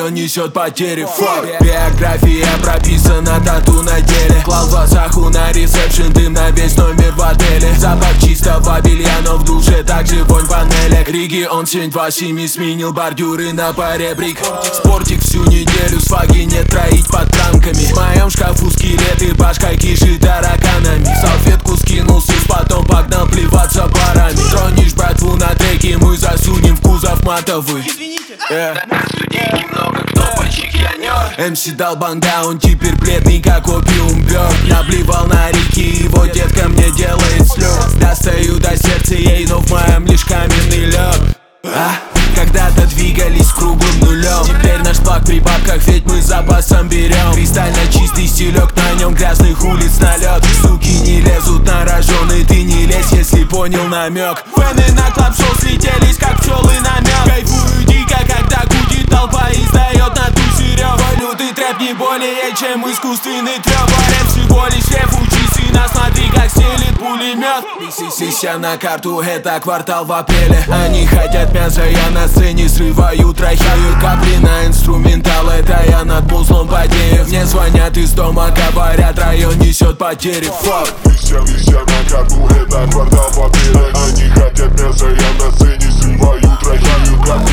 район несет потери. Фак, биография прописана, тату на теле. Клал в глазаху на ресепшн, дым на весь номер в отеле. Запах чистого белья, но в душе также вонь панелек. Регион 727 сменил бордюры на паре брик. Спортик всю неделю, сваги нет, троить под транками. В моем шкафу скелеты, башка кишит тараканами. Салфетку скинул сус, потом погнал плеваться парами. Тронешь братву на треке, мы засунем в кузов матовый. Немного кто почеканет. МС дал банда, он теперь бледный, как опиум бёрд. Наблевал на реки, его детка мне делает слёт. Достаю до сердца ей, но в моем лишь каменный лед. Когда-то двигались круглым нулем. Теперь наш плак при бабках, ведь мы запасом берем. Кристально чистый стилек, на нем грязных улиц налет. Суки не лезут на рожон, и ты не лезь, если понял намек. Фэны на клаб-шоу слетелись, как пчелы на мед. Кайфую дико, когда гудит толпа и сдает на тусе рёв. Валютый трэп не более, чем искусственный трёп. Варем всего лишь реф, учись и насмотри, как стелит пулемет. Сися на карту, это квартал в апреле. Они хотят мяса, я на сцене срываю трахею. Капли на инструментал, это я над пузлом потею. Мне звонят из дома, говорят, район несет потери. Фак. Вися на карту, это квартал в апреле. Они хотят мяса, я на сцене срываю трахею.